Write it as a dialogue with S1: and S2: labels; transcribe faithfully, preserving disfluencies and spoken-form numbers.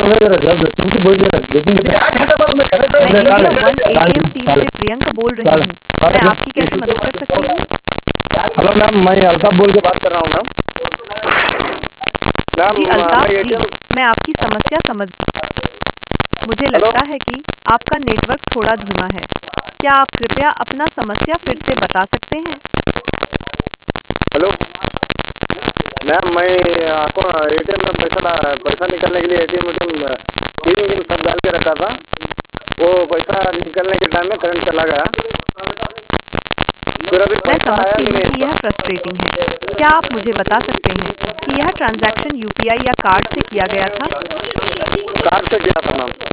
S1: मैं जरा जब तुमसे बोल दिया था लेकिन
S2: मैं इंडिया वन एटीएम टीम से प्रियंका बोल रही हूँ। मैं आपकी कैसे मदद कर सकती हूँ?
S1: हेलो मैम, मैं अल्ताफ बोल के बात कर रहा हूँ मैम।
S2: जी
S1: मैम
S2: अल्ताफ
S1: मैं
S2: जी,
S1: एटीएम
S2: मैं आपकी समस्या समझ मुझे
S1: हेलो
S2: लगता है कि आपका नेटवर्क थोड़ा धीमा है। क्या आप कृपया अपना समस्या फिर से बता सकते हैं?
S1: हेलो मैम, मैं आपको एटीएम में पैसा ला- पैसा निकालने के लिए एटीएम एटीएम पिन विन सब डाल के रखा था। वो पैसा निकलने के टाइम में करंट चला गया। फिर अभी
S2: मैं
S1: पैसा आया
S2: समझती
S1: भी
S2: हूँ
S1: नहीं
S2: कि
S1: इसका।
S2: यह फ्रस्ट्रेटिंग है। क्या आप मुझे बता सकते हैं कि यह ट्रांजैक्शन यूपीआई या कार्ड से किया गया था?
S1: कार्ड से किया था मैम।